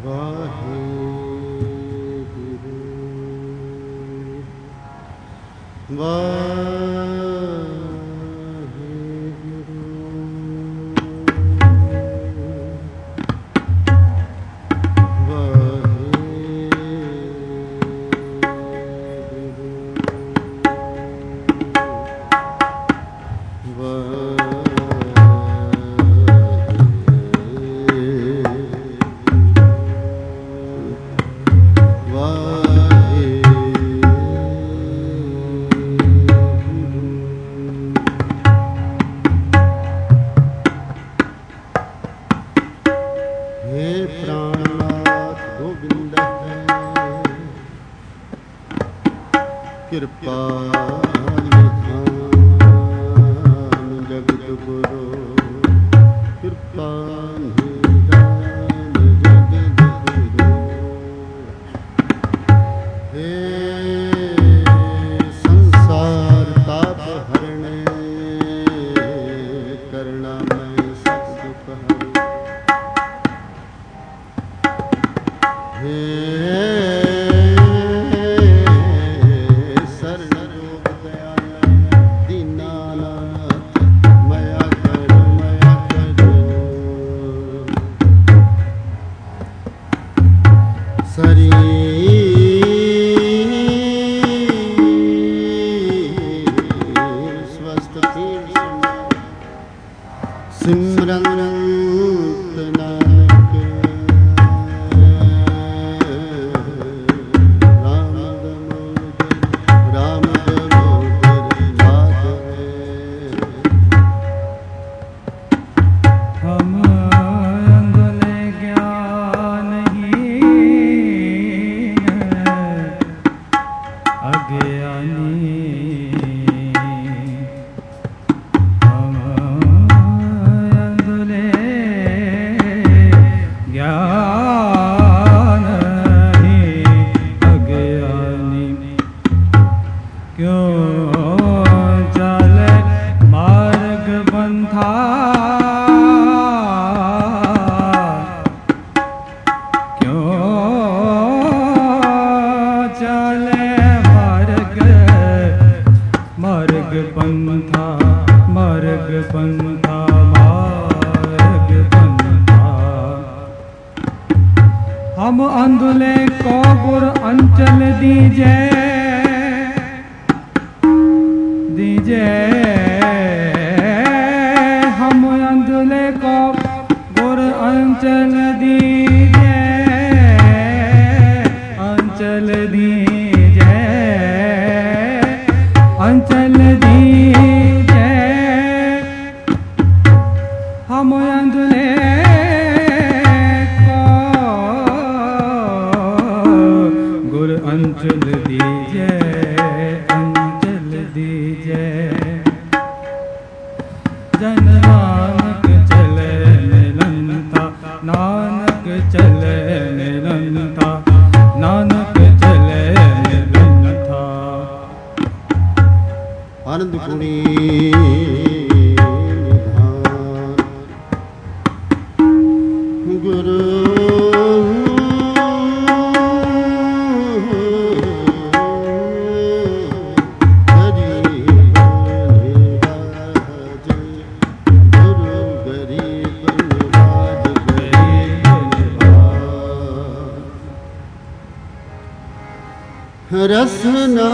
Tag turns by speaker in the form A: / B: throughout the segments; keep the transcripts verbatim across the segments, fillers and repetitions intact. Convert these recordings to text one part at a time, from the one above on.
A: रसना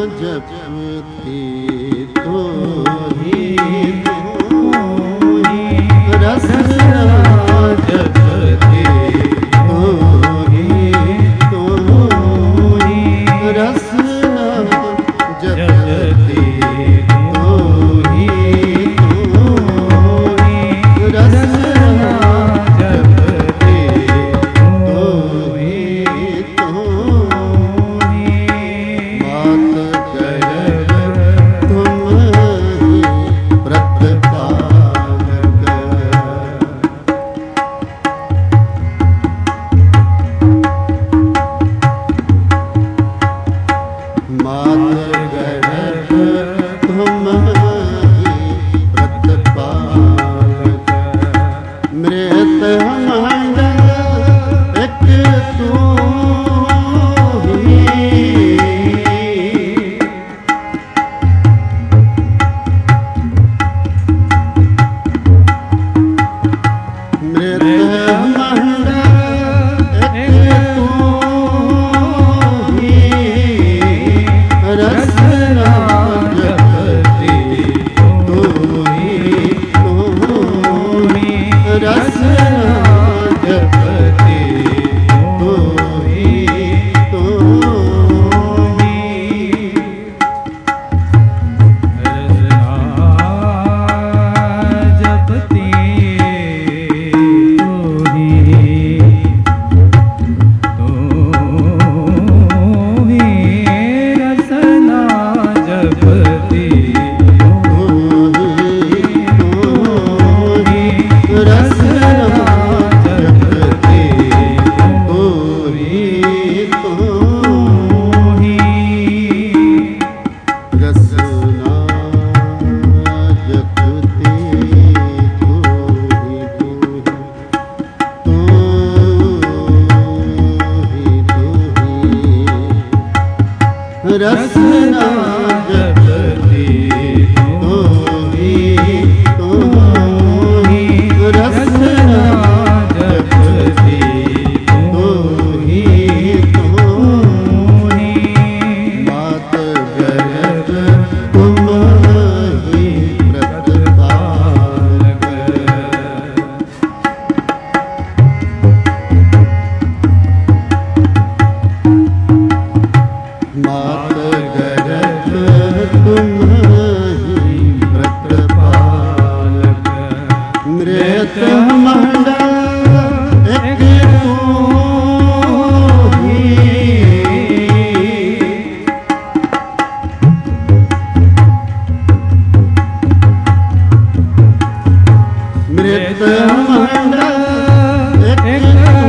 A: जपती तो ही रसना जपती तो ही तो रसना जपती तो ही रसना जपती तो ही रसना जपती तू ही तू ही
B: रसना जपती तू ही तू ही रसना जपती
A: रसना जपती तू ही तू ही रसना जपती तू ही तू ही मात गरज तुम ही प्रतिपालक मात गरज तुम ही प्रतिपालक मृत मंडल एक तू ही मृत मंडल एक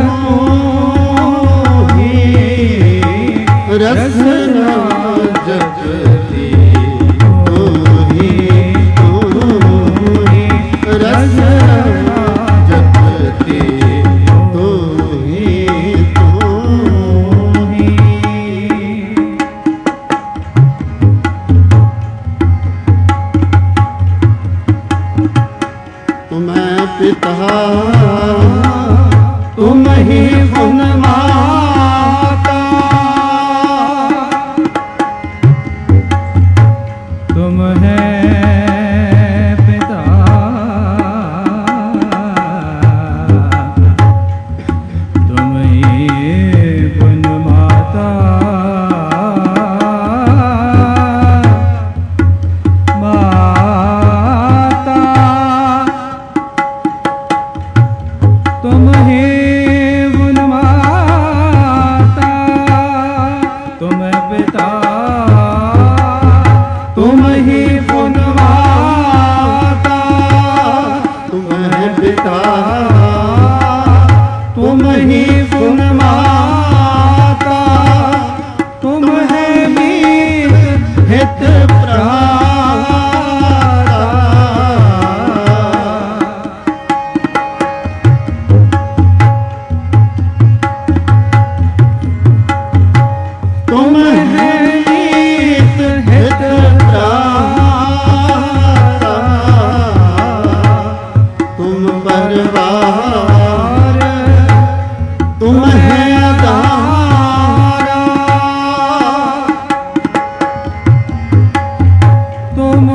A: तू ही रसना जपती तू ही तू ही रसना जपती तू ही तू ही तुम्हें पिता तुम ही गुण माता
B: तुम है पिता तुम ही गुण माता माता तुम ही गुण माता तुम पिता तुम ही पुन माता
A: तुम है पिता
B: तुम ही पुन माता तुम है मीत हित प्राता
A: तुम है मीत हित प्राता तुम परवार तुम है आधारा
B: तुम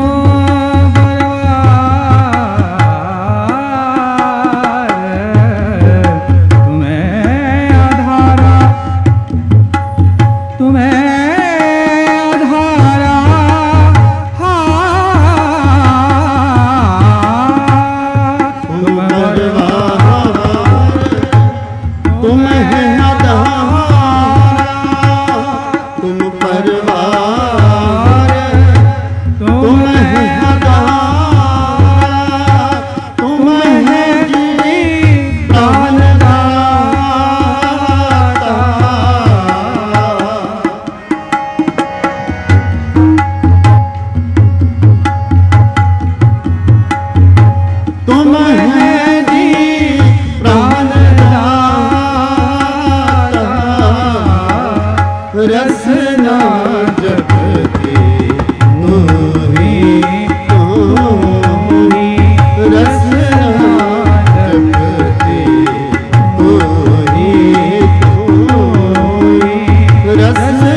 A: रसना जपती तू ही तू ही रसना जपती तू ही तू ही रसना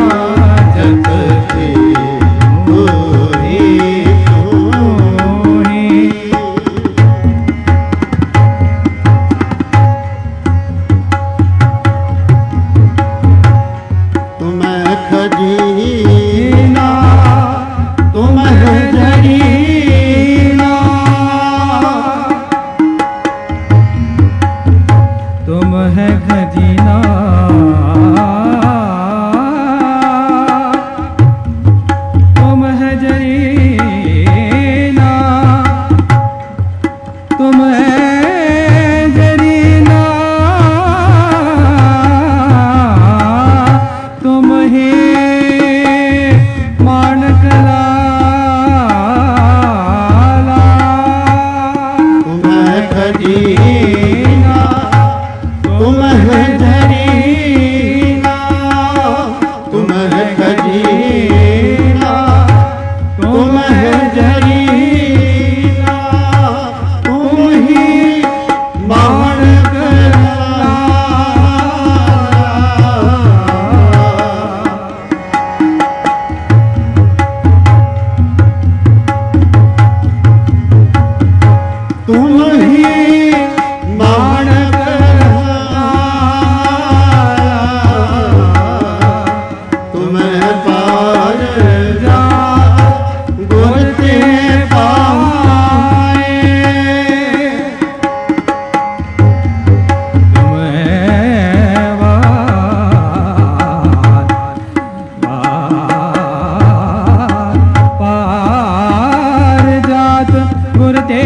A: जपती तू ही तू ही खजीना तुम है जरीना, तुम है खजीना तुम है जरीना, तुम ही बाण तुम ही बाण तुम्हें पार जा गुरते पाए,
B: तुम्हें पार जात गुरते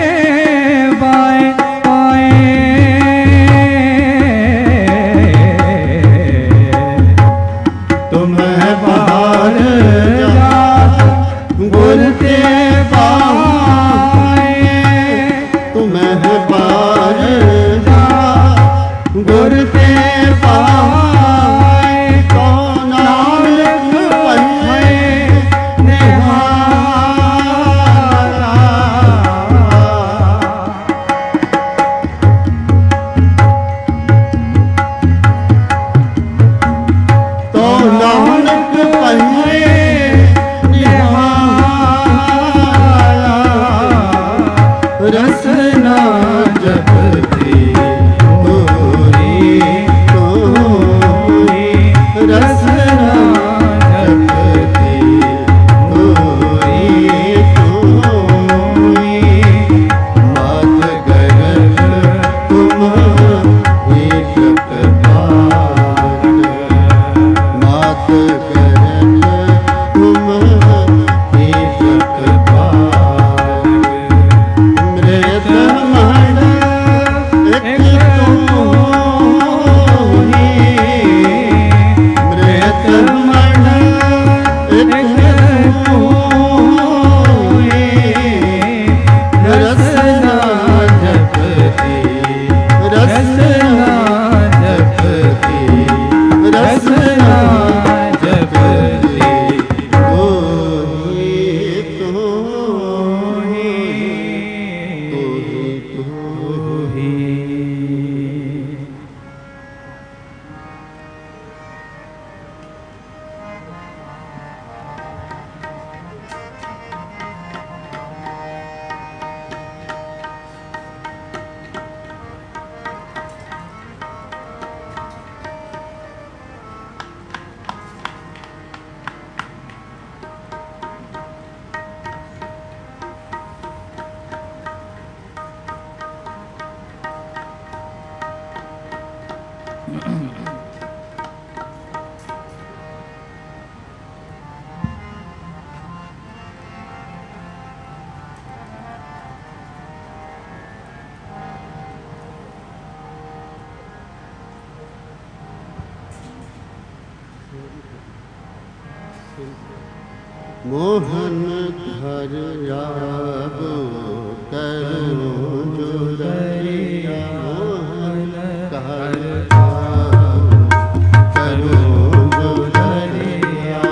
A: रसना जपती तोरी तोरी, रसना जपती तोरी तोरी, मात गरज तुम ही जपतार, मात गरज तुम ही जपतार, मृत मन एक तू ही, मृत मन एक तू ही, रसना जपती रसना जपती रसना जपती तू ही तू ही तू ही तू ही। मोहन घर जाबो करूं जुलरिया, मोहन घर जाबो करूं जुलरिया,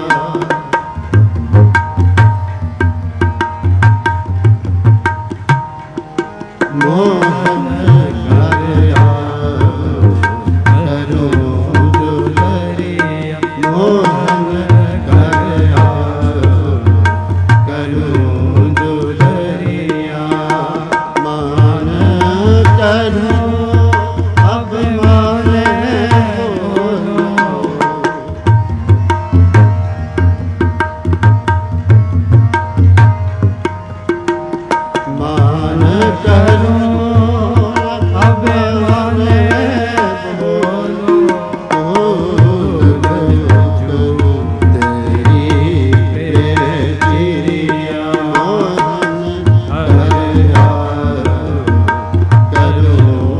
A: मोहन घर जाबो करूं जुलरिया, मोहन करो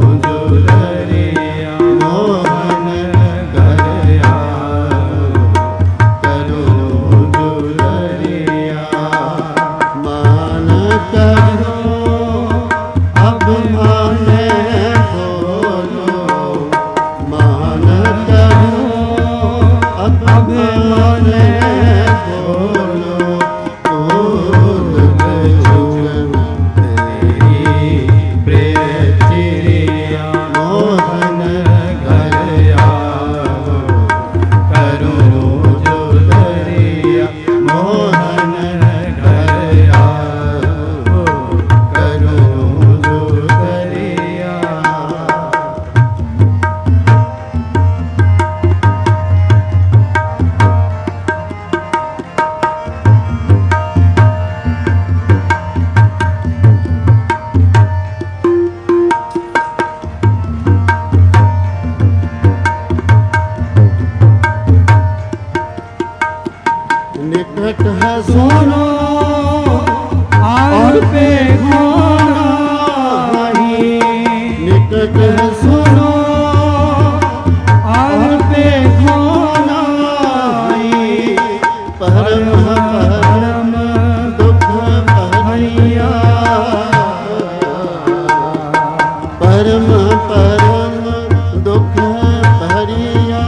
A: सिमरत है सुनो और पे खोनाई परम परम दुख हरिया परम परम दुख हरिया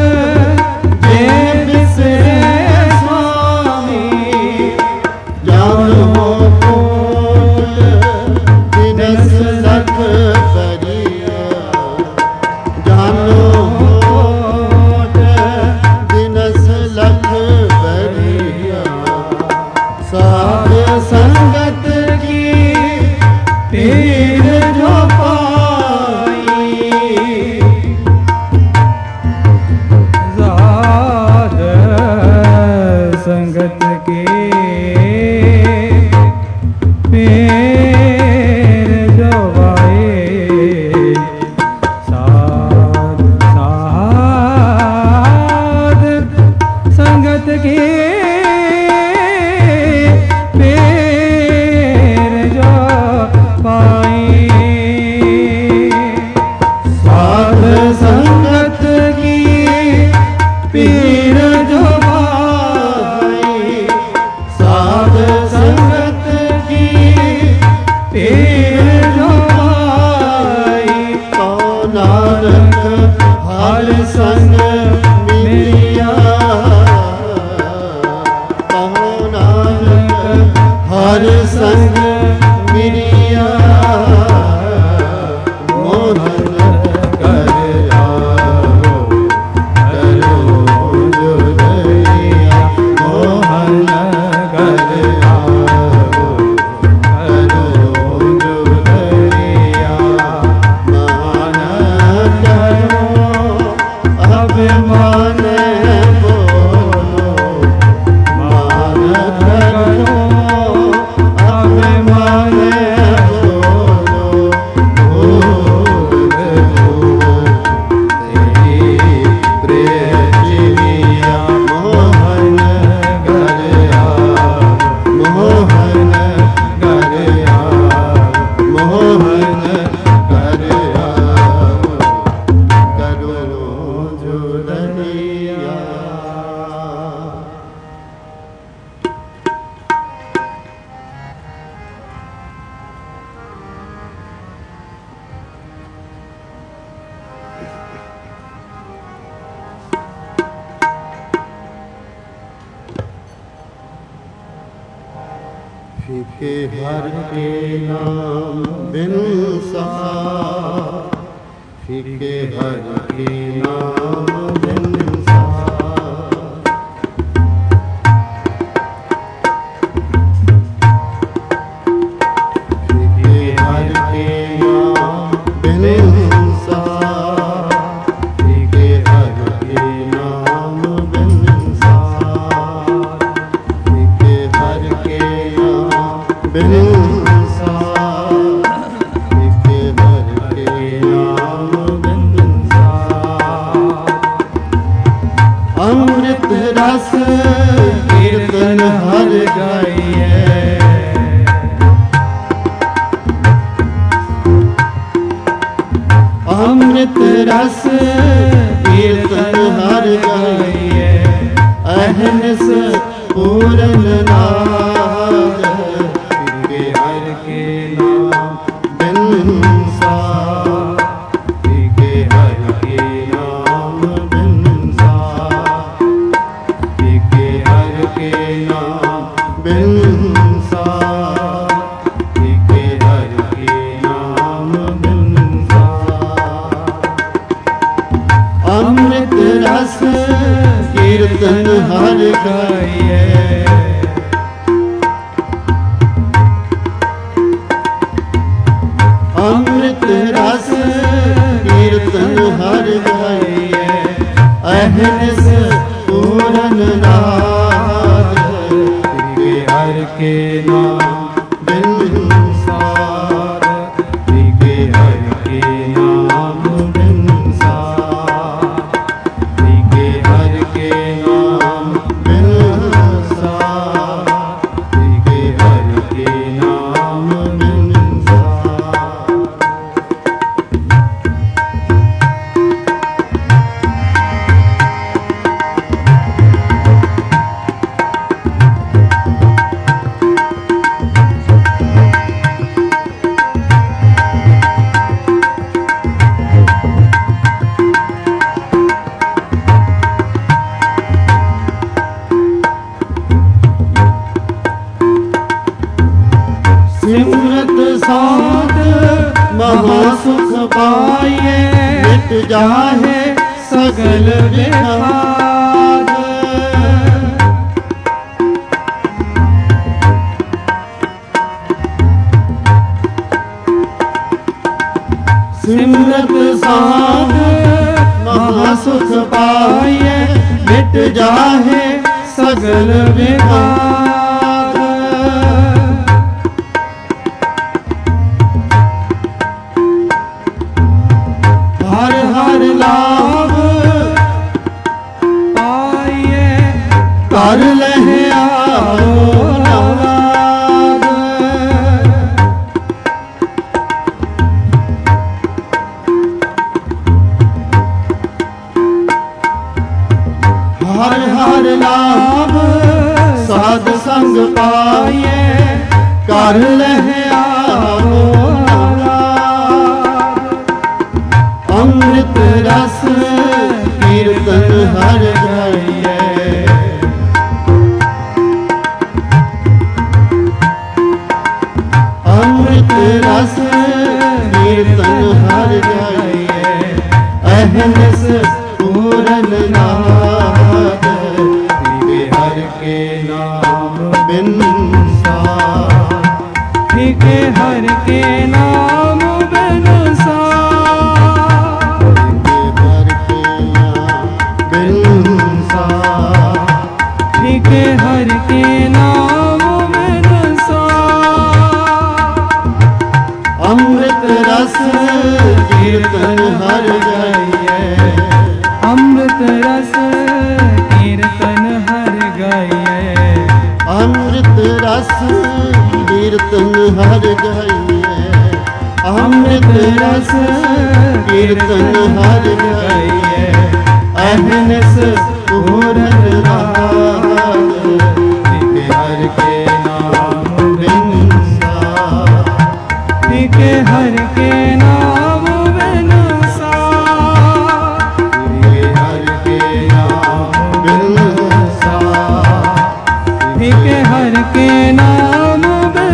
B: जाओ
A: फिके हर के नाम बिन सार, फिके हर के नाम बिन सार। फिके हर के नाम बिन सार, फिके हर के नाम बिन सार, फिके हर के नाम बिन सार, फिके हर के नाम बिन सार। अमृत रस कीर्तन हर गाइए, अमृत रस कीर्तन हर गाइए, अहनिस पूरन नाद, फिके हर के नाम बिन सार, फिके हर के नाम बिन सार, फिके हर के नाम बिन सार, फिके हर के नाम बिन सार। अमृत रस कीर्तन हर गाइए, अमृत रस कीर्तन हर गाइए, अहनिस पूरन नाद, फिके हर के नाम बिन सार, फिके हर के नाम बिन सार, फिके हर के नाम बिन सार, फिके हर के नाम बिन सार। सिमरत साध महासुख पाइए, मिट जाहे सगल विघात। सिमरत साध महासुख पाइए, मिट जाहे सगल विघात। हर हर लाभ पाइए, कर लहे आरोलाद। हर हर लाभ साध संग पाइए, कर लहे आरोलाद। अमृत रस कीर्तन हर गाइए, अमृत रस कीर्तन हर गाइए, अहनिस पूरन नाद, फिके हर के नाम बिन सार, फिके हर के नाम बिन सार, फिके हर के नाम बिन सार। अमृत रस कीर्तन हर गाइए, अमृत रस कीर्तन हर गाइए, अमृत रस कीर्तन हर गाइए, अमृत रस कीर्तन हर गाइए, अहनिस पूरन नाद, फिके हर के नाम बिन सार, फिके हर के नाम बिन सार, फिके हर के नाम बिन सार, फिके हर के नाम बिन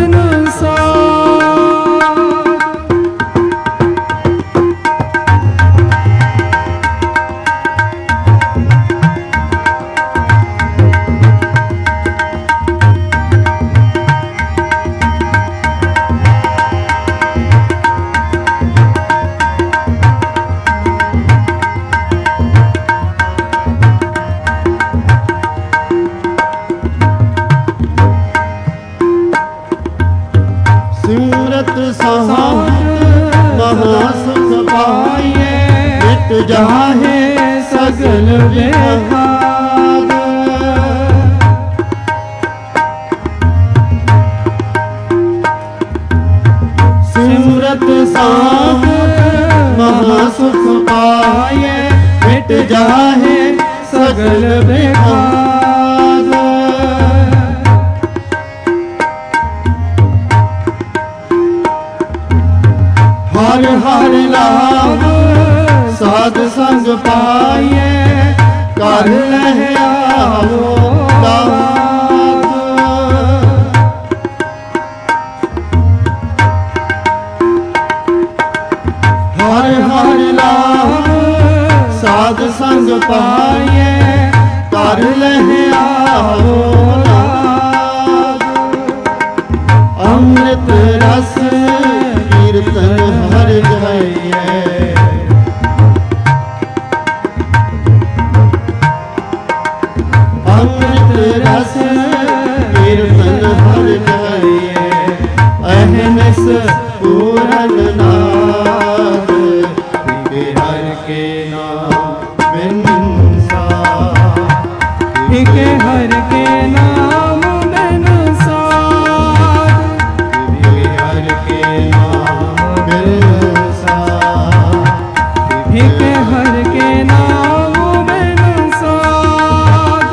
B: सकल बेखाद
A: हर हर लाभ साध संग पाइए कर लह आवो दाद। हर हर लाभ साध संग पाइए कर लह आवो दाद। अमृत रस कीर्तन हर गाइए अमृत रस कीर्तन हर गाइए अहनिस पूरन नाथ के हर के नाम बिन साथ
B: के हर के नाम बिन साथ
A: के हर के नाम बिन साथ
B: के हर के नाम बिन साथ।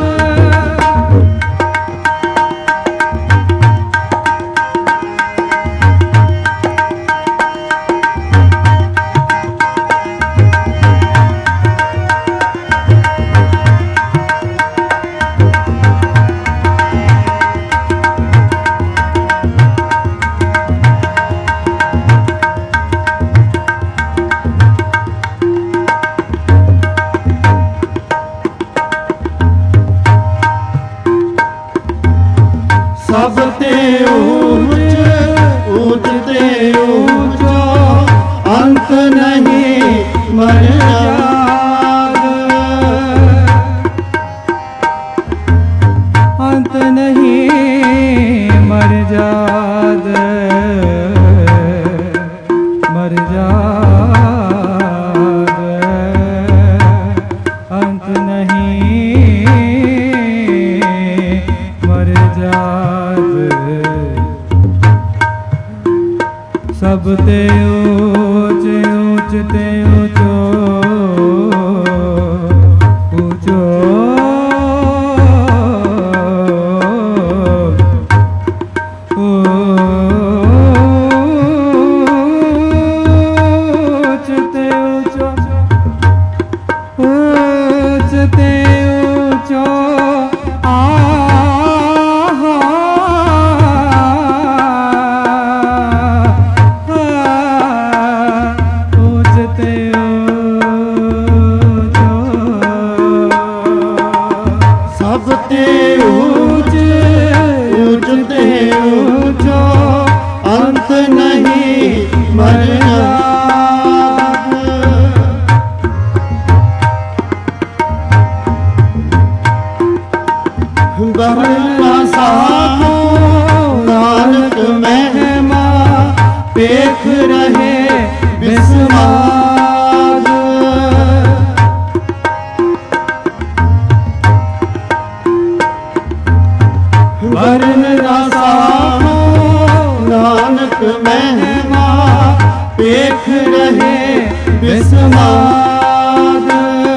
A: सब ते ऊंच ऊंच ते ऊंचो अंत नहीं मर्याद।
B: अंत नहीं मर जाद मर जाद अंत नहीं मर जाद। सब ते ऊंच ऊंच ते ऊंचो ऊंचो ऊंच ते ऊंचो ऊंच ते ऊंचो
A: सब ते ऊंच ऊंच ते ऊंचो अंत नहीं मर्याद। बहला साधो नानक महिमा पेख रहे बिस्माद। वर्ण रसानो नानक महिमा पेख रहे बिस्माद।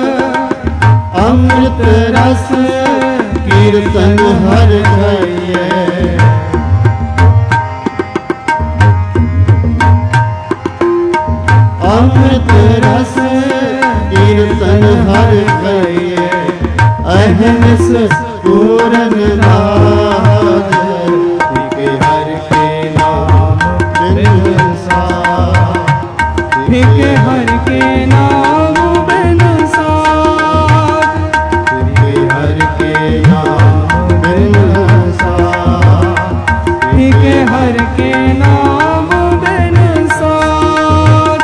A: अमृत रस कीर्तन हर गाइए अमृत रस कीर्तन हर गाइए अहनिस पूरन नाथ के हर के नाम बिन साथ
B: के हर के नाम बिन साथ
A: के हर के नाम बिन साथ
B: के हर के नाम बिन साथ।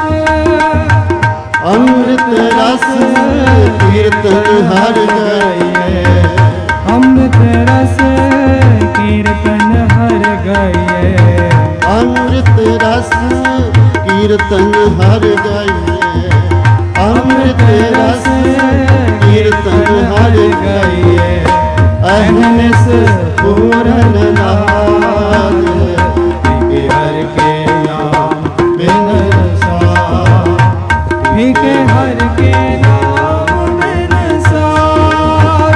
A: अमृत रस कीर्तन हर गाइए
B: अमृत रस कीर्तन हर गाइए
A: अमृत रस कीर्तन हर गाइए अमृत रस कीर्तन हर गाइए अहनिस पूरन नाथ के हर के नाम बिन साथ
B: के हर के नाम बिन साथ।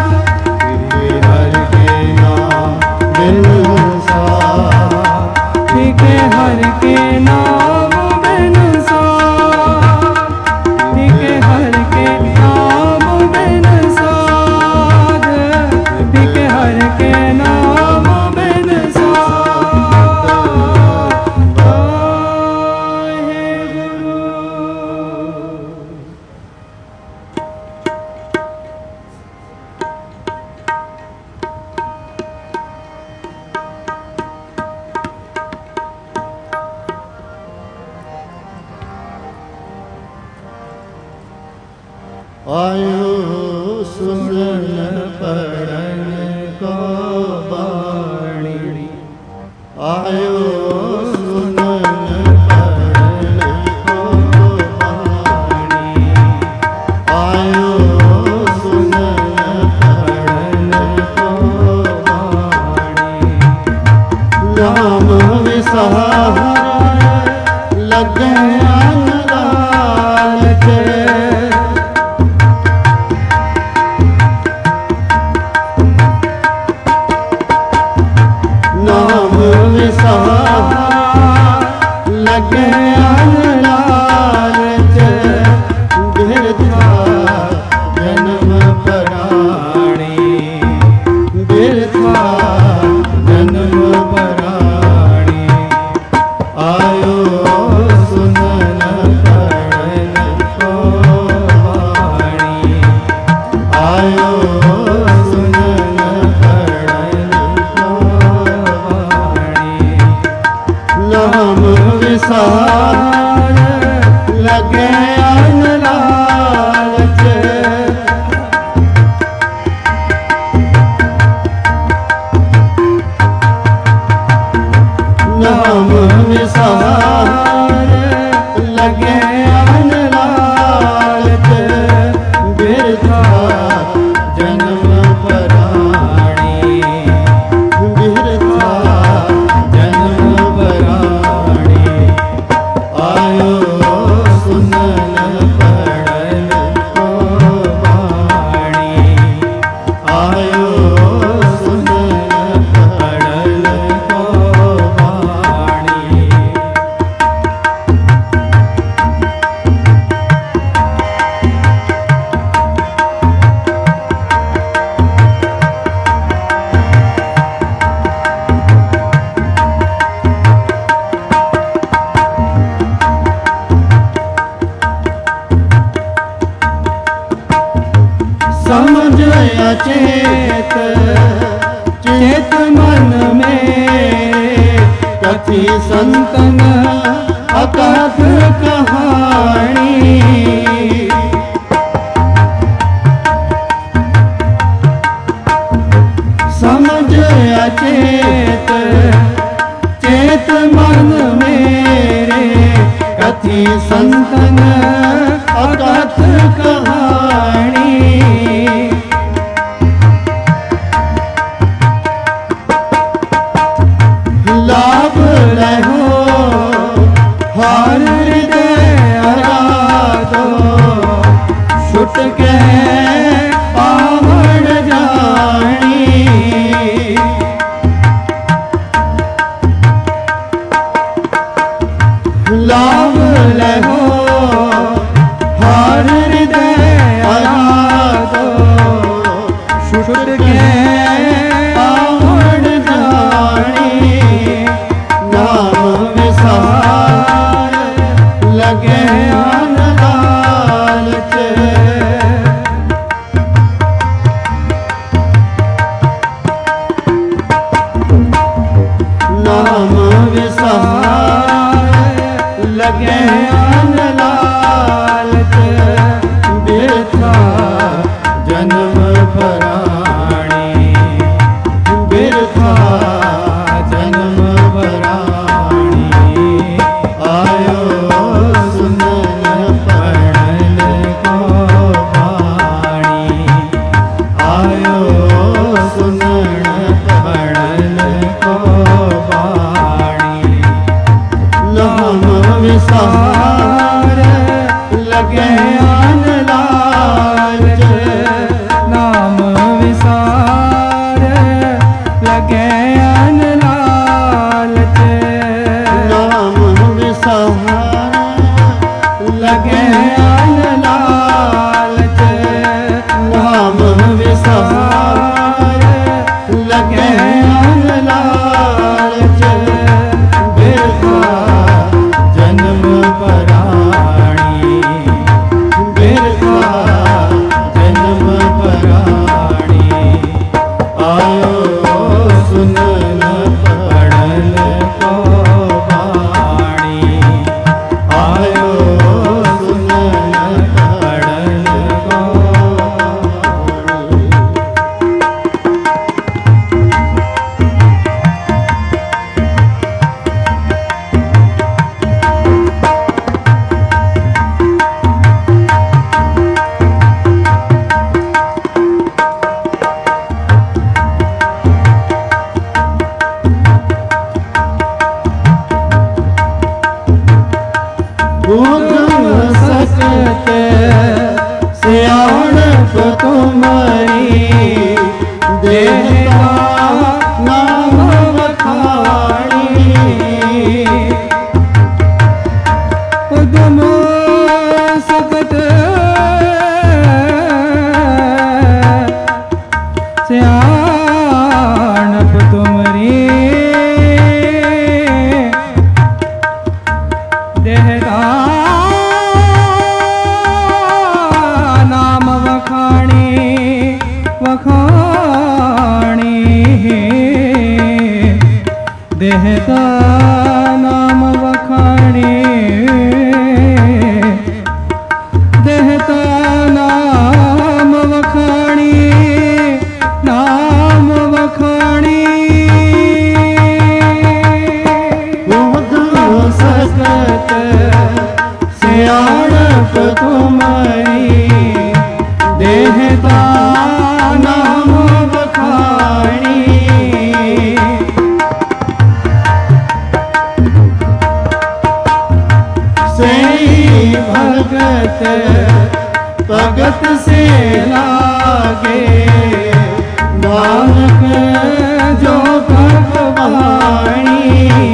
A: आयो सुनन पढ़न को वाणी, आयो सुनन पढ़न को वाणी। नाम विसार लगे लालच, नाम विसार लगे लालच, बिरथा जन्म पराणी, बिरथा जन्म पराणी। आयो सुनन पढ़न को वाणी, आयो सुनन पढ़न को वाणी। नाम विसार लगे अन लालच, नाम विसार लगे अन लालच, बिरथा जन्म पराणी, बिरथा जन्म पराणी। आयो सुनन पढ़न को वाणी, आयो सुनन पढ़न को वाणी। समझ अचेत चेत मन में, कथि संतन अकथ कहानी। समझ अचेत चेत मन मेरे, कथि संतन अकथ कहानी। लाभ रहो हर हृदय आराधो, छुट के पावन जानी। लाभ रहो हर हृदय आराधो, छुट के पावन जानी। नाम विसार लगे अन लालच, नाम विसार लगे अन लालच, बिरथा जन्म पराणी, बिरथा जन्म पराणी। आयो सुनन पढ़न को वाणी, आयो सुनन पढ़न को वाणी। नाम विसार लगे अन लालच,
B: नाम विसार लगे
A: देहता नाम वखाणी
B: उदम सकत सियाणप तुमरी देहता नाम वखाणी वखाणी देहता नाम वखाणी देहता नाम वखाणी नाम वखाणी
A: उदम सकत सियाणप तुमरी देहता नाम वखाणी सही भगत भगत से लागे नानक जो भगवाणी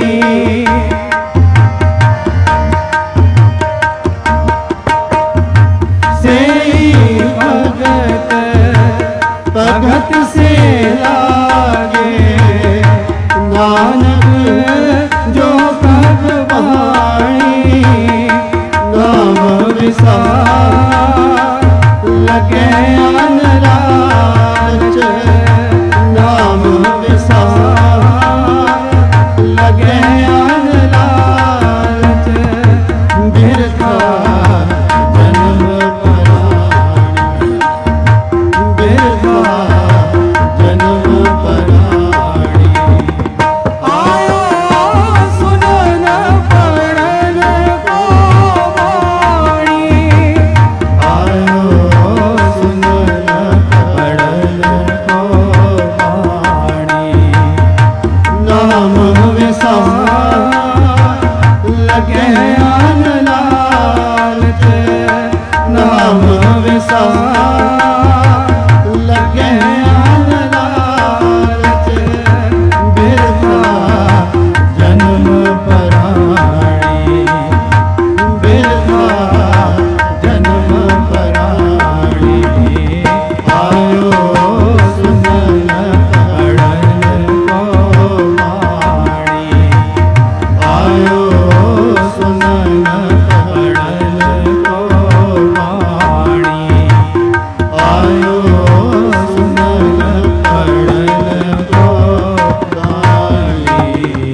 A: सही भगत भगत से लागे नानक जो भगवाणी नाम विसार लगे अनराज नाम विसार लगे अनराज बिरथा जन्म पराणी बिरथा जन्म पराणी
B: आयो सुनन पढ़न को वाणी
A: आयो सुनन पढ़न को वाणी नाम विसार लगे अनलालच नाम विसार लगे अनलालच बिरथा जन्म पराणी बिरथा जन्म पराणी आयो सुनन पढ़न को वाणी आयो सुनन पढ़न को वाणी आयो सुनन पढ़न को वाणी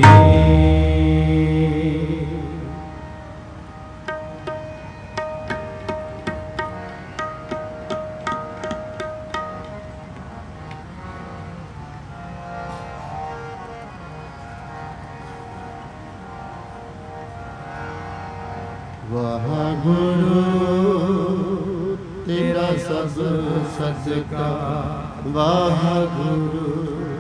A: वाह गुरु तेरा सब सदका वाह गुरु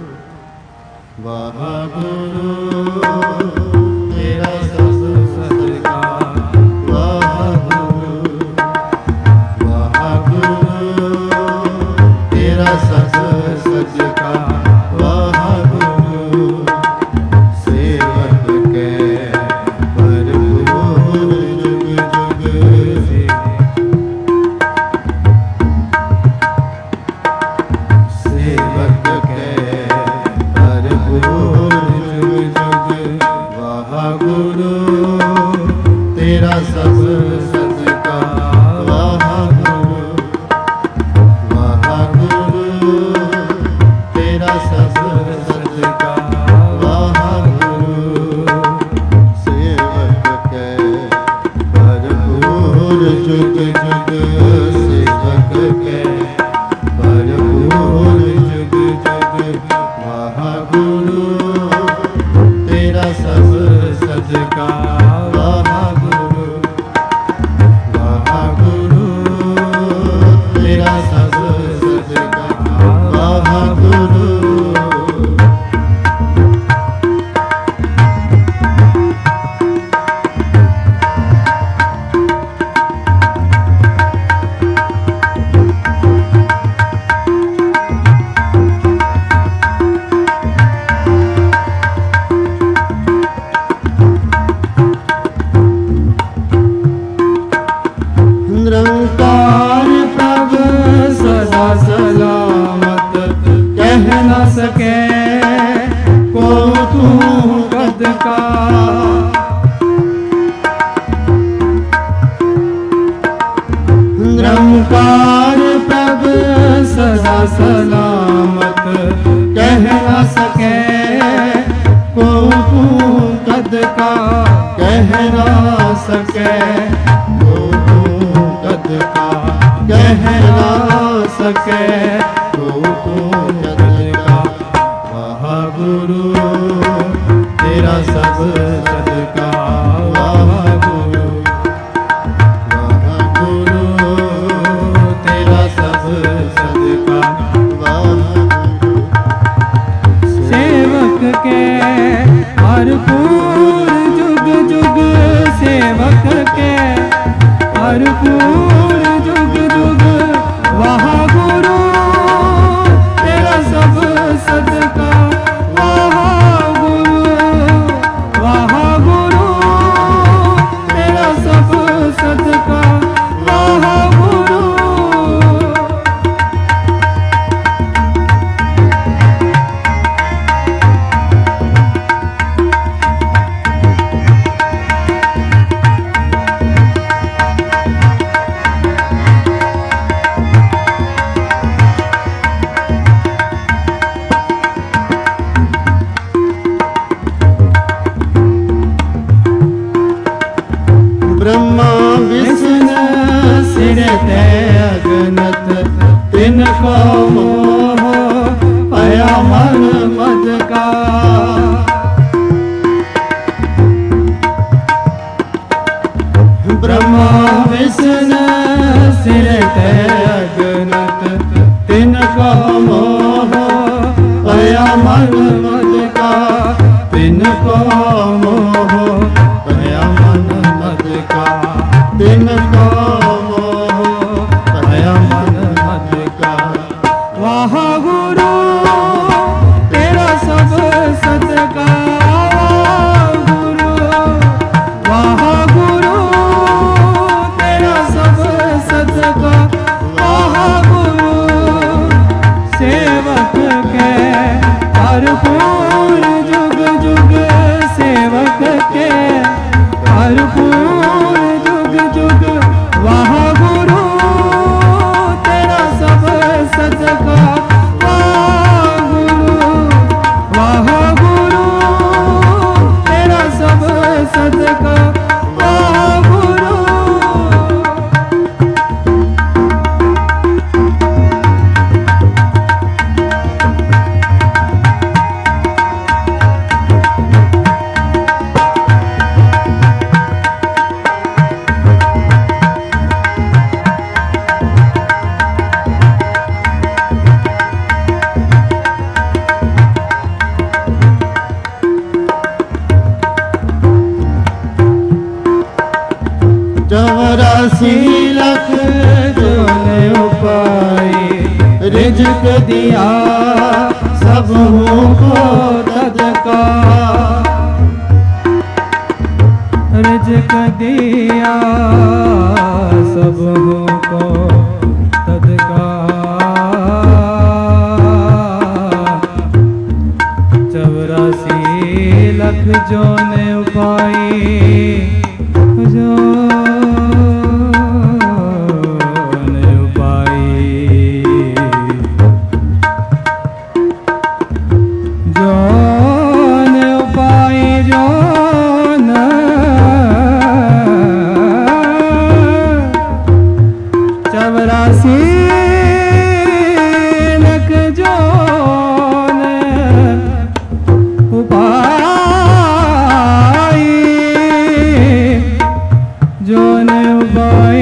A: वाह गुरु तेरा सब सदका वाह गुरु वाह गुरु तेरा सब सदका वाह गुरु सेवक के भरपूर जुग जुग से सेवक के भरपूर जुग जुग वाह गुरु तेरा सब सदका वाह गुरु वाह गुरु तेरा सब सदका वाह गुरु सेवक के भरपूर जुग जुग सेवक के भरपूर जुग जुग वाह गुरु तेरा सब सदका वाह गुरु
B: न सके को तू कद का। निरंकार प्रभ सदा सलामत कह न सके को तू कद का।
A: कह ना सके को तू कद का।
B: कह ना सके
A: को तू कद का। वाह गुरु तेरा सब सदका। वाह गुरु वाह गुरु तेरा सब सदका। वाह
B: सेवक के भरपूर जुग जुग सेवक के भरपूर जुग जुग। वाह गुरु तेरा सब सदका। वाह गुरु वाह गुरु तेरा सब सदका। वाह गुरु
A: ब्रह्मा विष्णु सिर ते अगनत तिनको मोह पया मन मद का।
B: ब्रह्मा विष्णु सिर ते अगनत तिनको मोह पया मन मद का। तिनको मोह पया मन मद का।
A: तिनको मोह पया मन मद का।
B: वाह गुरु तेरा सब सदका। वाह गुरु वाह गुरु तेरा सब सदका। वाह गुरु सेवक के भरपूर जुग जुग सेवक के भरपूर जुग जुग। वाह गुरु तेरा सब सदका। वाह गुरु वाह गुरु तेरा सब सदका। वाह गुरु
A: चौरासी लख जोने उपाय
B: रिज़्क़ दिया सबहू को तदका। रिज़्क़ दिया सबहू को तदका। चौरासी लख जोने उपाई जोने उपाई जोने उपाई जोन चौरासी लख जोन उपाई जोन उपाई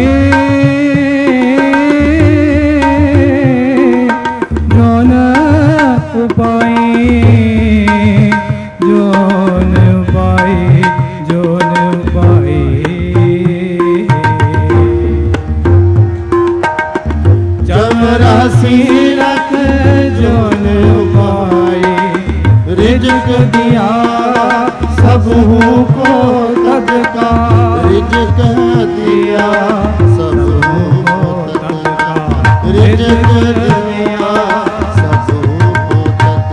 B: जोन उपाई जोन उपाई जोन उपाई।
A: चौरासी लख
B: जोन उपाई रिज़्क़ दिया सबहू को तदका।
A: रिज़्क़ दिया सबहू को तदका। रिज़्क़ दिया सबहू को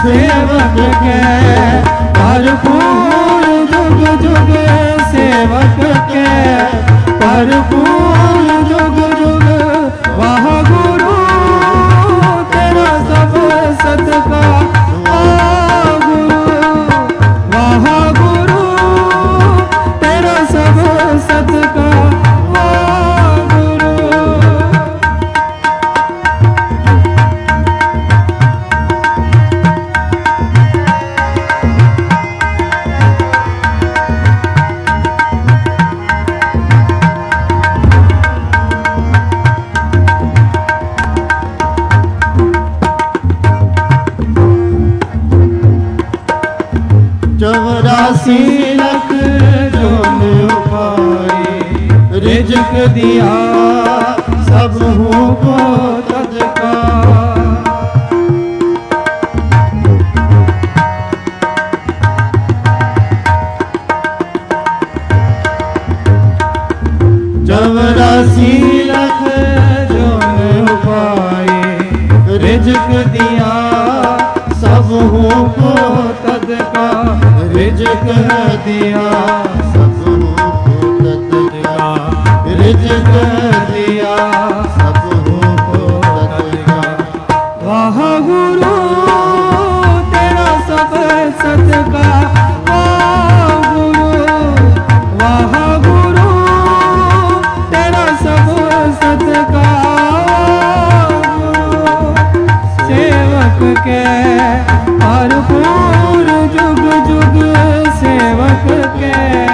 B: सेवक के भरपूर जुग जुग सेवक के भरपूर जुग जुग वाह गुरु तेरा सब सत्कार गुरु वाह गुरु तेरा सब सत्कार गुरु।
A: चौरासी
B: लख जो उपाए रिज़्क़ दिया सब को तत्काल।
A: चौरासी
B: लख जो उपाए रिज़्क़ दिया सब को तत्काल। रिज़्क़ दिया
A: सबको तत्काल।
B: रिज़्क़ दिया सबको तत्काल। वाह गुरु तेरा सब सत्कार वाह गुरु वाह गुरु तेरा सब सत्कार गुरु। सेवक के भरपूर जुग जुग सेवक के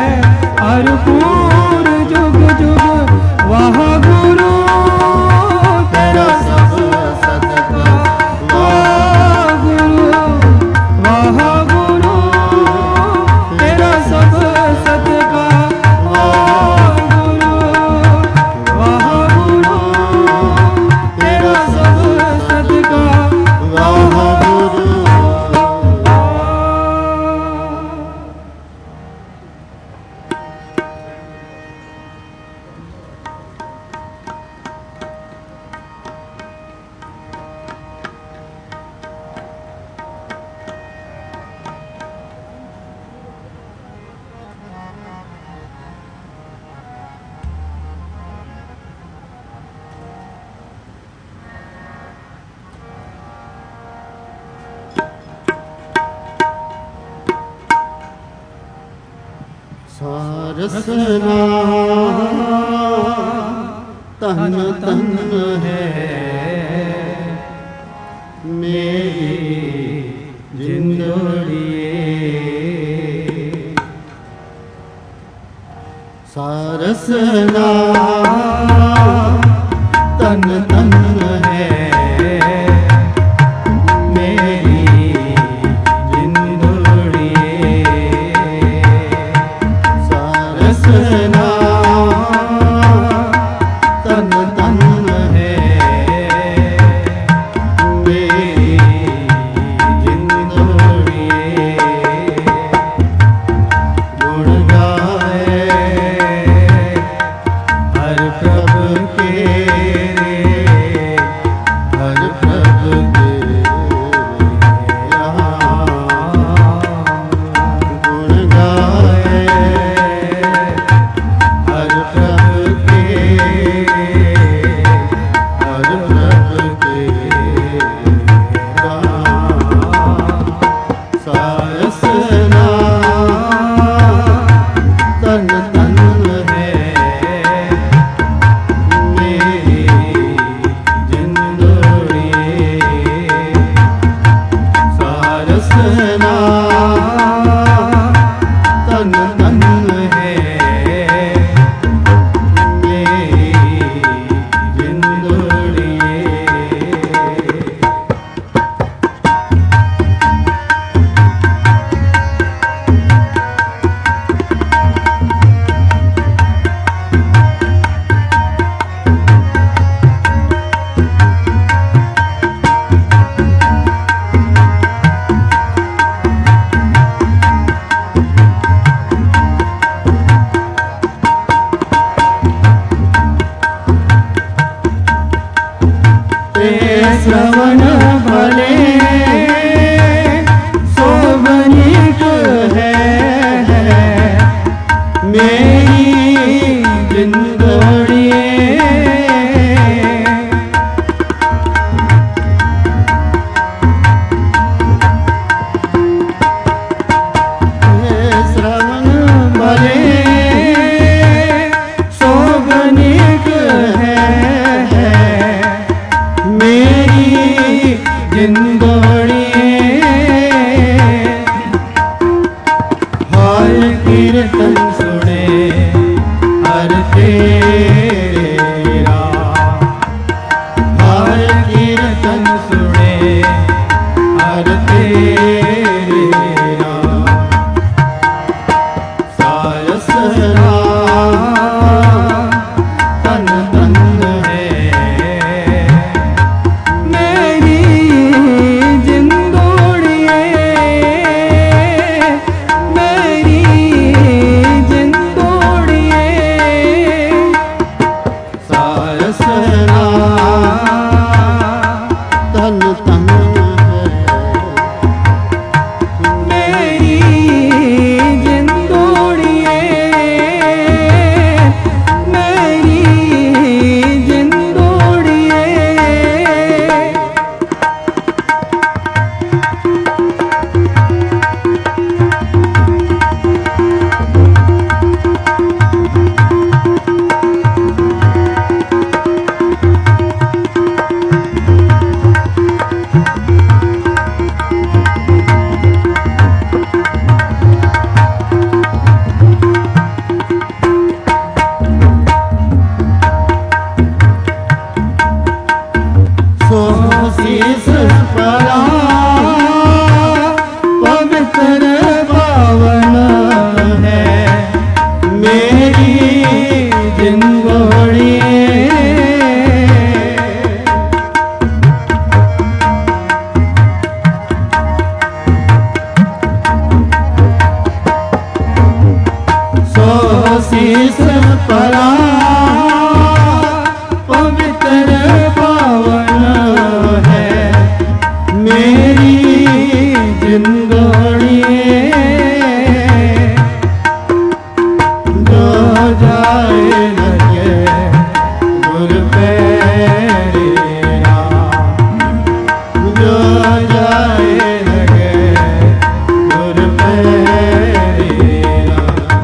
B: भरपूर जुग जुग वाह गुरु तेरा सब सत्कार वाह गुरु वाह गुरु तेरा सब सत्कार वाह गुरु वाह गुरु तेरा सब सत्कार
A: वाह गुरु। सारसना तन तन है मेरी जिंदड़ी। सारसना तन तन है जिंदड़िए जो जाए लगे गुर पैरिया जो जाए लगे गुर पैरिया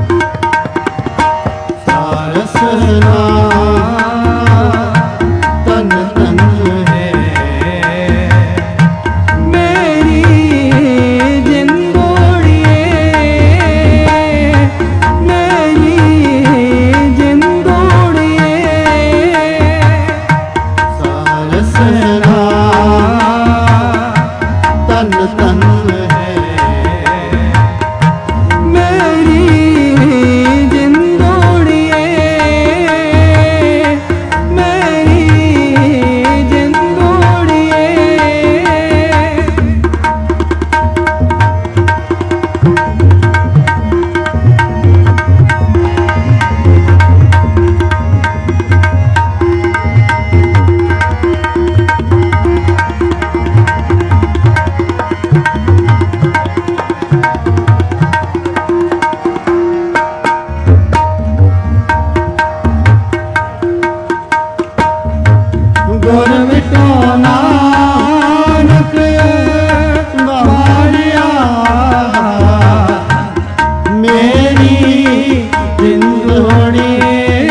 A: सारसना तन तन है
B: मेरी जिंदड़िए मेरी जिंदड़िए
A: सारसना तन तन है
B: मेरी जिंदड़िए मेरी जिंदड़िए
A: गुर विटो नानक बाड़िया मेरी जिंदड़िए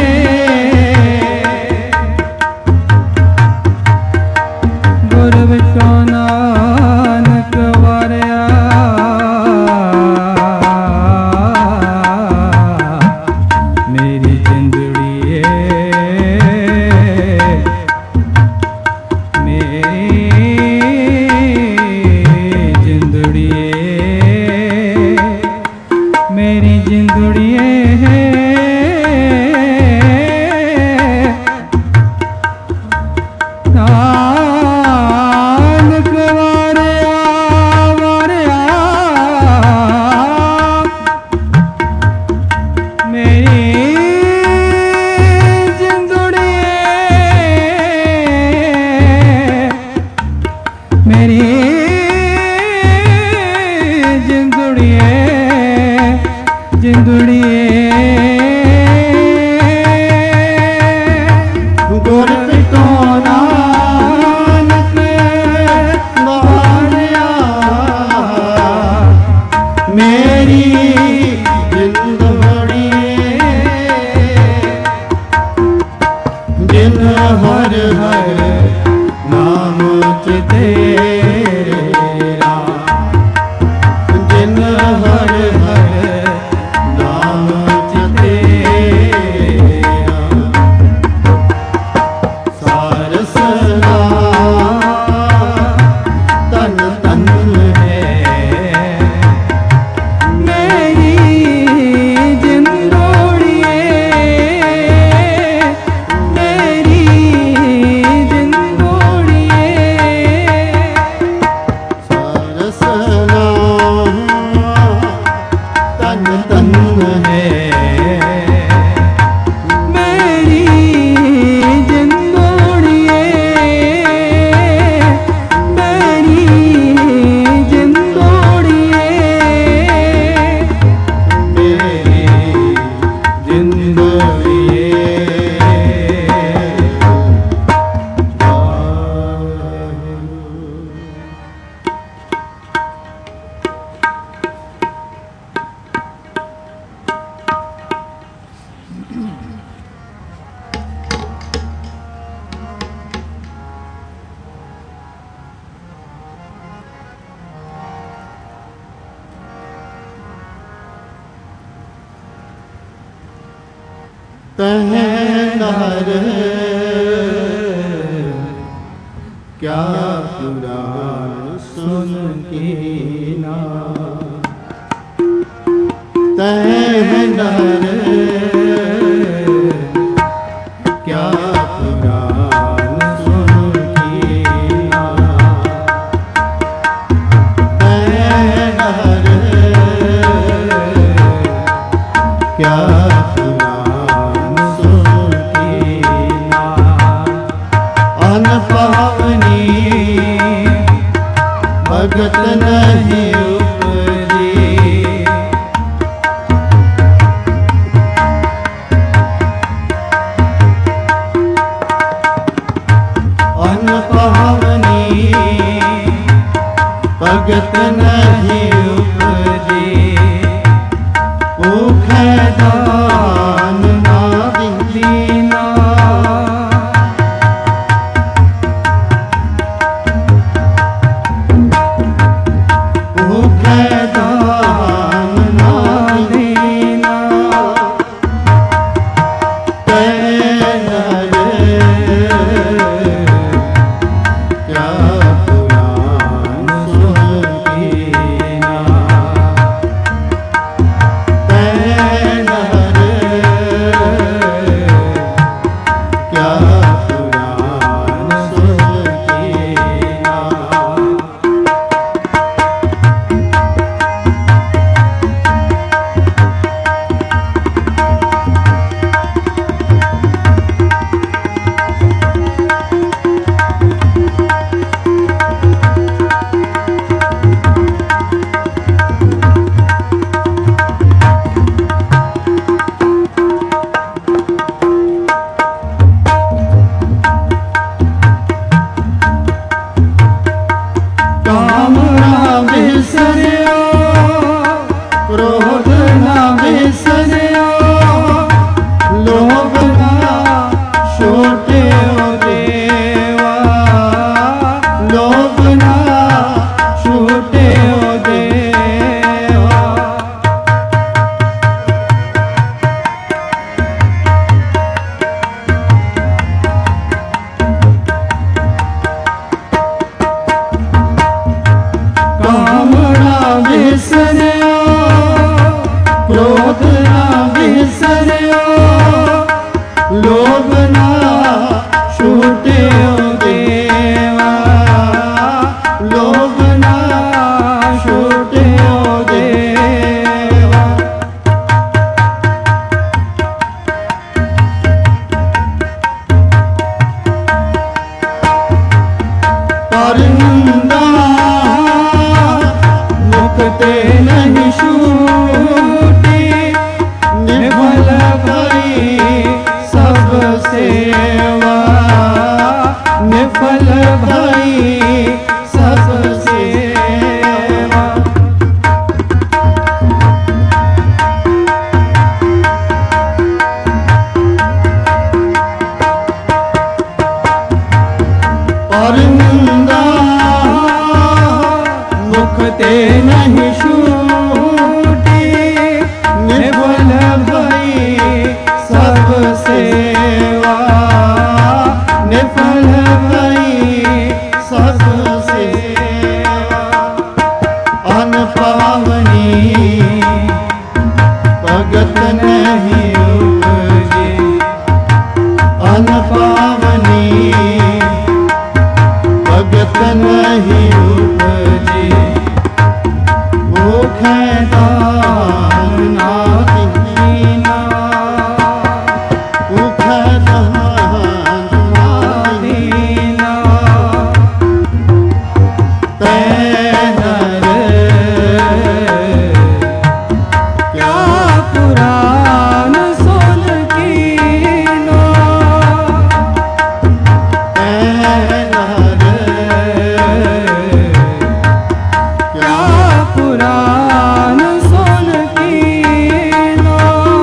B: गुर विटो नानक वारिया मेरी जिंदड़िए मेरी जिंदड़िए नानक वारिया वारिया मेरी जिंदड़िए मेरी जिंदड़िए जिंदड़िए
A: गुर विटो नानक बाड़िया मेरी जिंदड़िए जिन हर हर नाम तेरा जिन हर हर नाम तेरा सारसना तन तन है
B: मेरी जिंदड़िए मेरी जिंदड़िए
A: सारसना तन तन है
B: मेरी जिंदड़िए मेरी जिंदड़िए
A: मेरी जिंदड़िए तह नहर क्या पुराण सुन की ना तह नहर क्या पुराण सुन की ना तह नहर क्या पावनी भगत नहीं उपजी। अनपावनी भगत नहीं उपजी। भूख दान ना दीना। भूख दान ना दीना। तैनर क्या पुराण सुनकीना। तैनर क्या पुराण सुनकीना। काम ना विसरियो, क्रोध ना विसरियो। लोभ ना छूटियो देवा। लोभ ना छूटियो देवा। काम ना विसरियो, क्रोध ना विसरियो। लोभ ना छूटियो देवा। लोभ ना छूटियो देवा। परिंदा मुक्ते नहीं छूटी। निफल भई सब सेवा। निफल भई सब सेवा। परिंदा मुक्ते नहीं छूटी। निफल भई सब सेवा। निफल भई सब सेवा। अनपावनी भगत नहीं उपजी। अनपावनी भगत नहीं उपजी। भूख दान ना दीना। भूख दान ना दीना। तैनर क्या पुराण सुनकीना। तैनर क्या पुराण सुनकीना।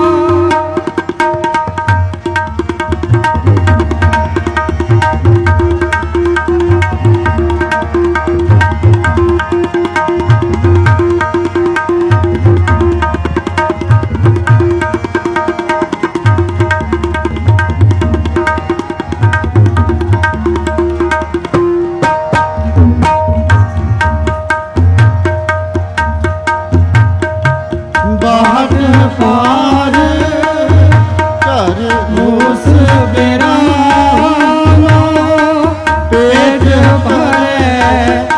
A: बाट पार कर मूस बिरानो। पेट भरे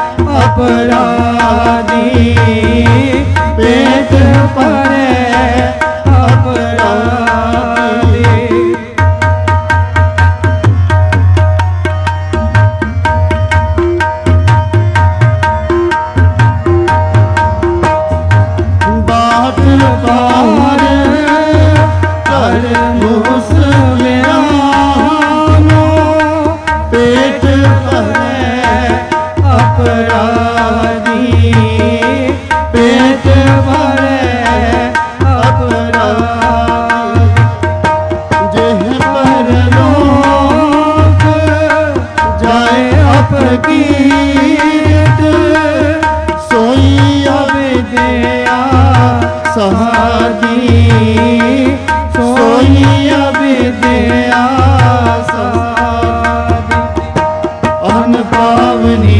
A: अपराधी। पेट भरे अपराधी।
B: विद्या
A: सहादी
B: सोई अविद्या साधी।
A: अन पावनी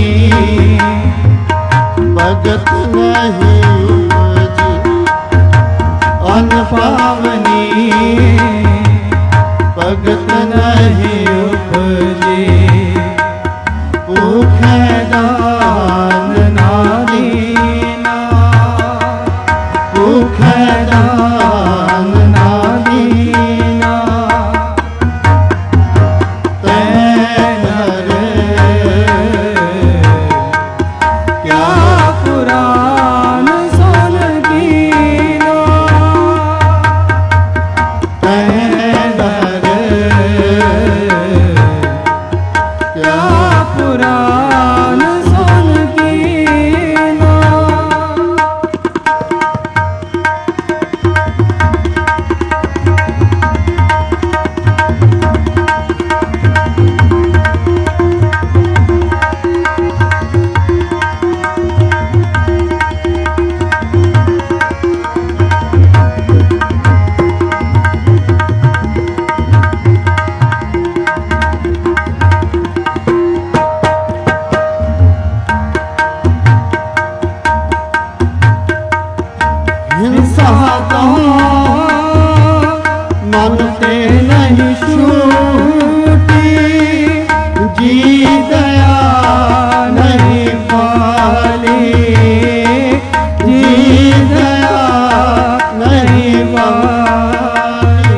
A: भगत नहीं उपजी, अन पावनी भगत नहीं उपजी, भूख दान ना दीना, भूख दान ना दीना, तैनर
B: क्या पुराण सुन कीना,
A: तैनर
B: क्या पुराण सुन कीना।
A: हिंसा तो मन ते नहीं छूटी, जी दया नहीं पाली, जी दया नहीं पाली,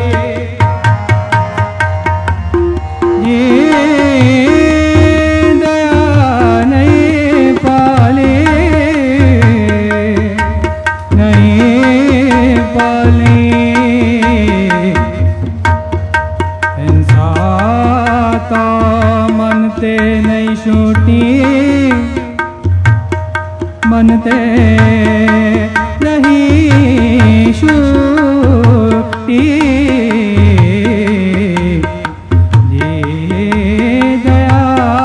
B: ये दया नहीं पाले, नहीं पाले। हिंसा तो मन ते नहीं छूटी, मन ते नहीं छूटी, ये दया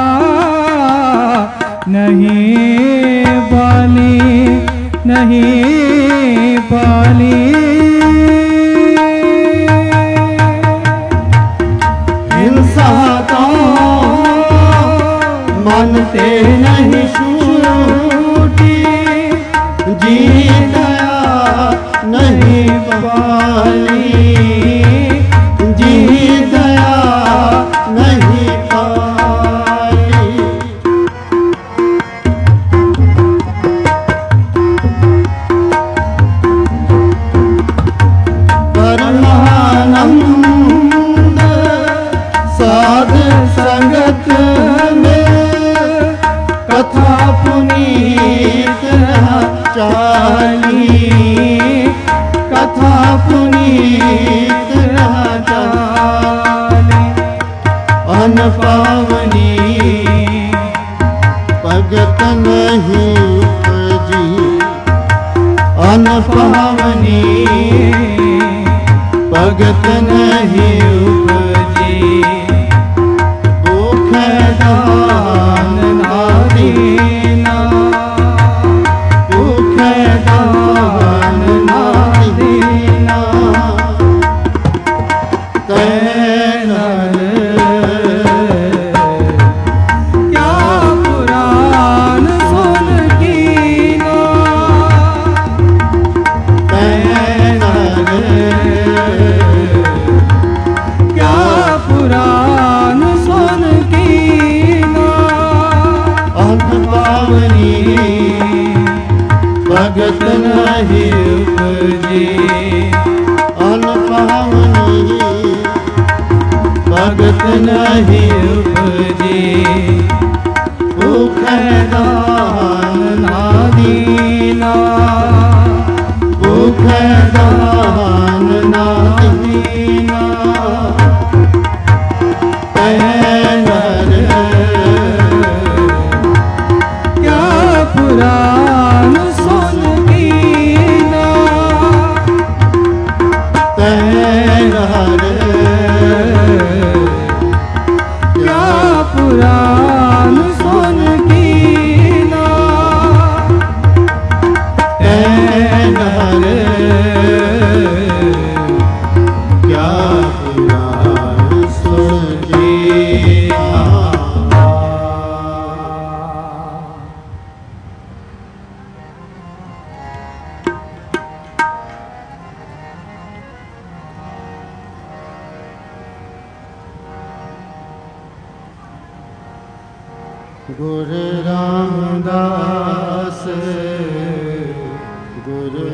B: नहीं पाली, नहीं पाली।
A: हिंसा तो मन ते नहीं छूटी, जी दया नहीं पाली, जी दया नहीं पाली। परमानंद साध संगत में कथा पुनीत चाली, कथा पुनीत चाली। अन पावनी भगत नहीं उपजी, अन पावनी भगत नहीं उपजी, भूख दान ना दीना, भूख दान ना दीना, तैनर
B: क्या पुराण सुन कीना,
A: तैनर
B: क्या पुराण सुन कीना।
A: अन पावनी भगत नहीं उपजी, अन पावनी भगत नहीं उपजी, भूख दान ना दीना, भूख दान ना दीना, तैनर
B: क्या पुराण सुन कीना,
A: तैनर
B: क्या पुराण सुन कीना।
A: तैनर गुरु रामदास गुरु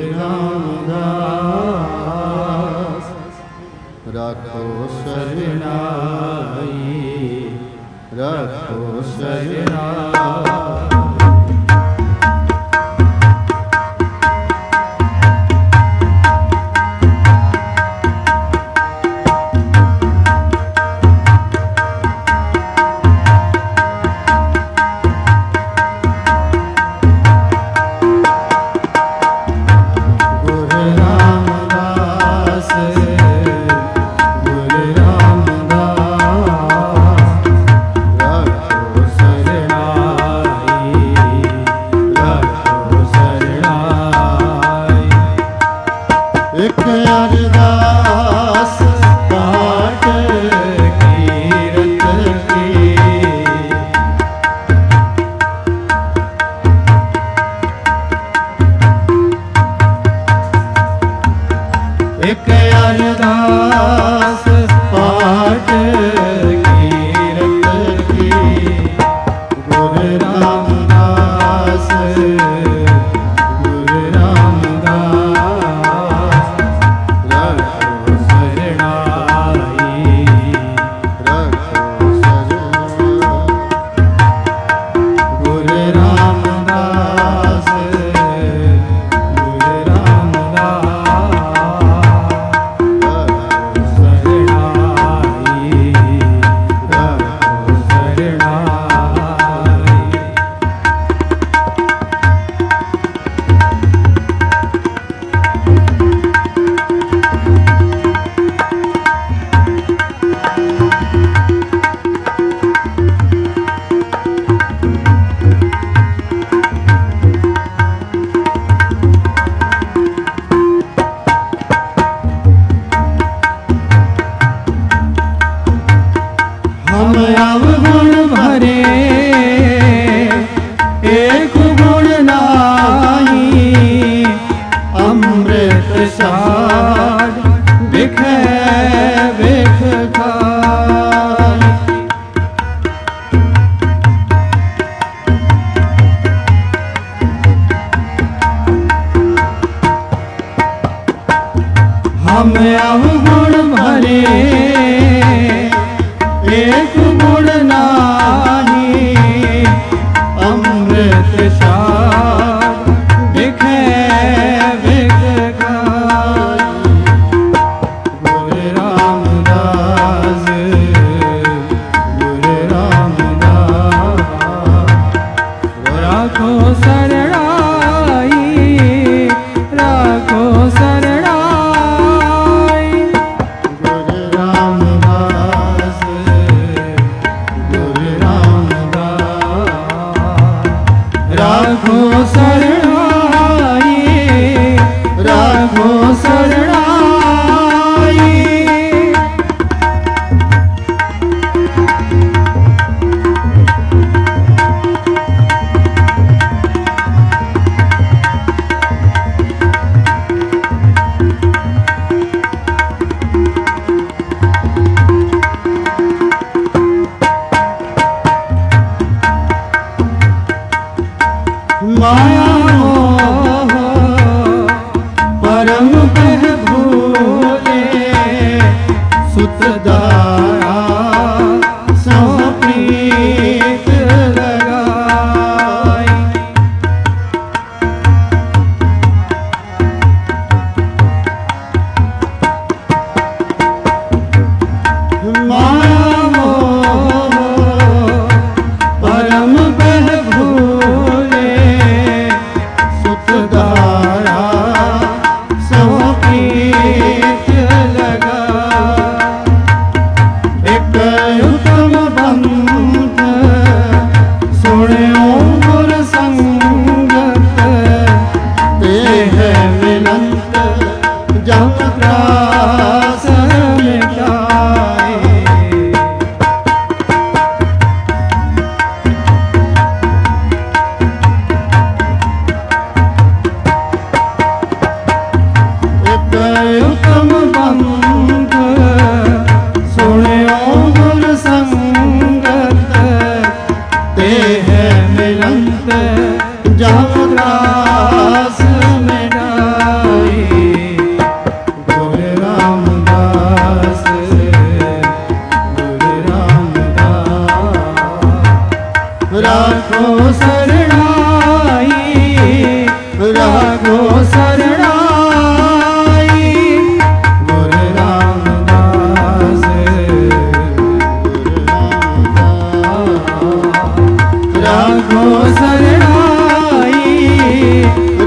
A: रामदास रखो शरणाई रखो शरणाई।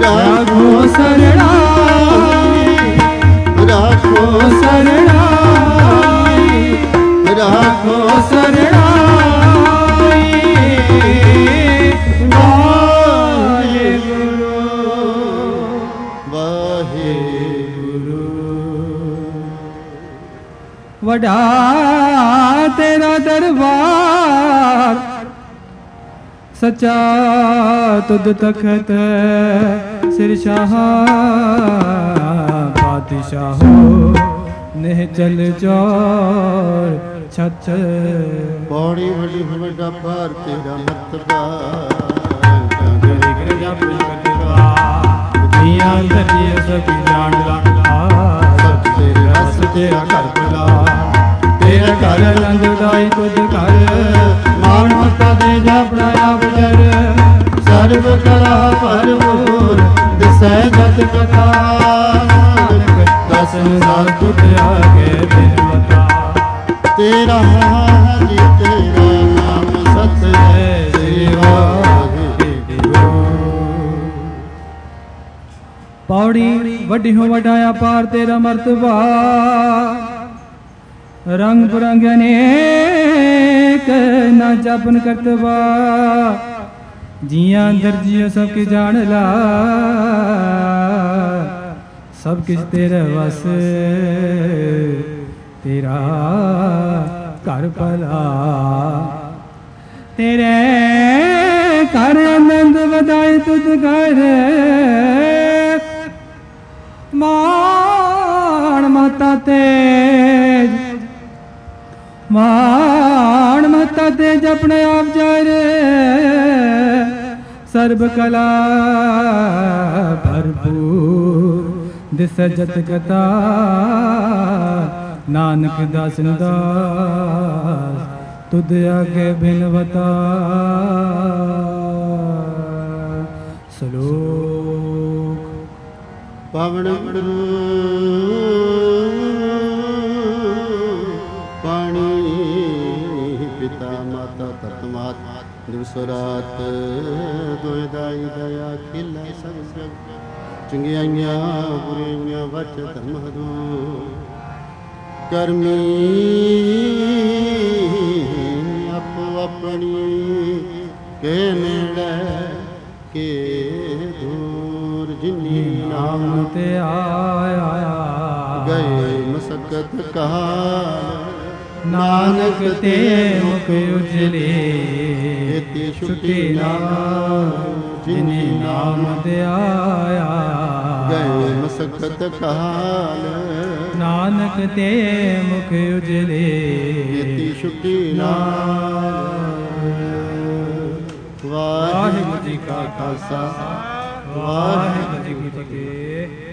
B: राखो शरणाई
A: राखो
B: शरणाई
A: राखो
B: शरणाई वाहेगुरु
A: वाहेगुरु।
B: वडा तेरा दरबार सच्चा तुद तखत सिर शाह बादशाहो नेह चल चौर छत
A: पौड़ी बड़ी बड़ा पार तेरा मतबा
B: दुनिया दरिए सब जान ला
A: सब तेरे
B: रस तेरा घर बुला तेरा घर नंददाई तुझ घर मान मता दे जा प्राया बजर
A: सर्व कला भरपूर दिसै जत कथा
B: दस साल तुझ आगे फिर बता
A: तेरा जी तेरा नाम सत है श्री वाहिगुरु।
B: पौड़ी वड्डी हो वडाया पार तेरा मर्तबा रंग बिरंग अनेक ना जापन करतबा जिया अंदर जियो सबके जान ला सब किस तेरे वस तेरा घर भला तेरे घर आनंद बधाई तुझ घर मान माता तेज मान माता तेज अपने आप जा रे सर्व कला भरपूर दिस जत कथा नानक दास दास तुद आगे बिनवता श्लोक
A: पावन गुरु पाणी पिता माता तत्मात दिवस रात दोए दाई दया खिला सब जग चंगियाइयां बुरियां वच धर्म हदू करमी आपो अपनी के नेड़े के दूर जिन्नी
B: नाम ते आया
A: गए मसकत काल
B: नानक ते मुख उजले
A: इति
B: छुटे नाम जिन्हें नाम ते आया
A: गए मसकत काल
B: नानक ते मुख उजले
A: इति छुटी
B: वाहिगुरु जी का खालसा वाहिगुरु जी की फतेह।